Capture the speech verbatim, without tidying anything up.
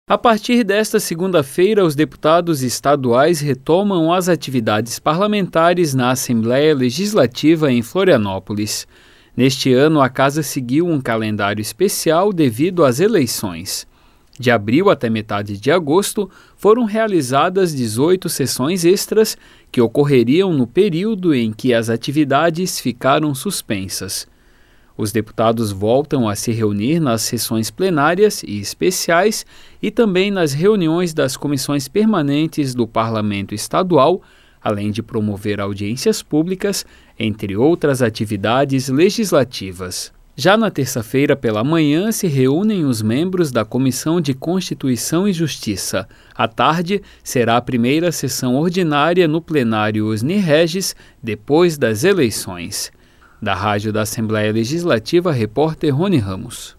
A partir desta segunda-feira, os deputados estaduais retomam as atividades parlamentares na Assembleia Legislativa em Florianópolis. Neste ano, a Casa seguiu um calendário especial devido às eleições. De abril até metade de agosto, foram realizadas dezoito sessões extras que ocorreriam no período em que as atividades ficaram suspensas. Os deputados voltam a se reunir nas sessões plenárias e especiais e também nas reuniões das comissões permanentes do Parlamento Estadual, além de promover audiências públicas, entre outras atividades legislativas. Já na terça-feira pela manhã se reúnem os membros da Comissão de Constituição e Justiça. À tarde será a primeira sessão ordinária no plenário Osni Regis, depois das eleições. Da Rádio da Assembleia Legislativa, repórter Rony Ramos.